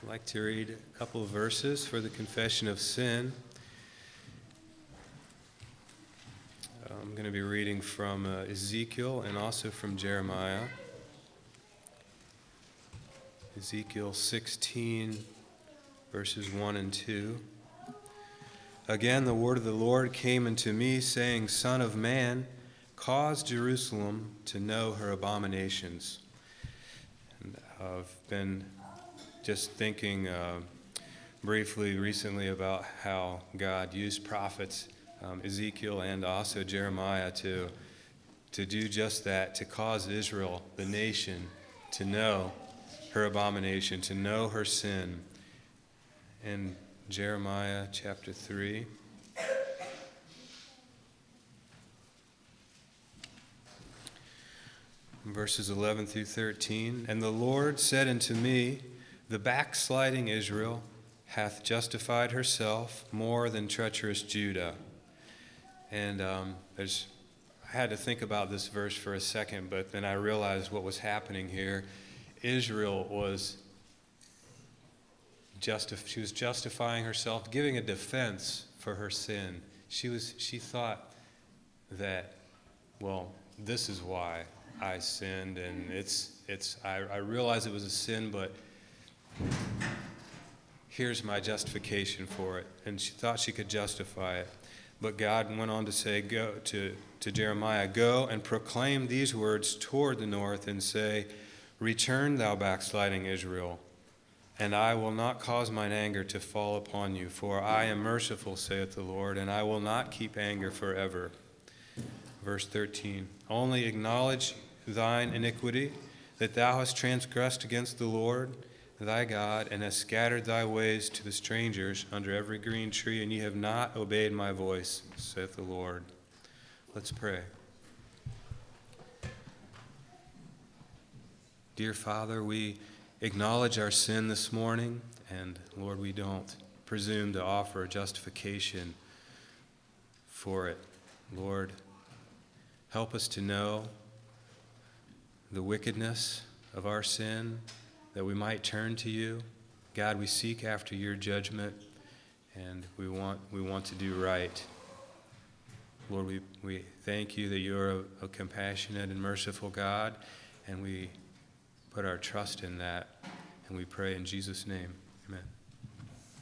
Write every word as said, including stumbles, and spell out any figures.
I'd like to read a couple of verses for the confession of sin. I'm going to be reading from uh, Ezekiel and also from Jeremiah. Ezekiel sixteen, verses one and two. Again, the word of the Lord came unto me, saying, Son of man, cause Jerusalem to know her abominations. And I've been just thinking uh, briefly recently about how God used prophets, um, Ezekiel and also Jeremiah, to, to do just that, to cause Israel, the nation, to know her abomination, to know her sin. In Jeremiah chapter three, verses eleven through thirteen, And the Lord said unto me, The backsliding Israel hath justified herself more than treacherous Judah. And um, there's, I had to think about this verse for a second, but then I realized what was happening here. Israel was justif- she was justifying herself, giving a defense for her sin. She was she thought that, well, this is why I sinned, and it's it's I, I realized it was a sin, but here's my justification for it. And she thought she could justify it. But God went on to say, go to, to Jeremiah, Go and proclaim these words toward the north and say, Return, thou backsliding Israel, and I will not cause mine anger to fall upon you, for I am merciful, saith the Lord, and I will not keep anger forever. Verse thirteen, Only acknowledge thine iniquity, that thou hast transgressed against the Lord thy God, and hast scattered thy ways to the strangers under every green tree, and ye have not obeyed my voice, saith the Lord. Let's pray. Dear Father, we acknowledge our sin this morning, and Lord, we don't presume to offer a justification for it. Lord, help us to know the wickedness of our sin, that we might turn to you. God, we seek after your judgment, and we want we want to do right. Lord, we, we thank you that you're a, a compassionate and merciful God, and we put our trust in that, and we pray in Jesus' name. Amen.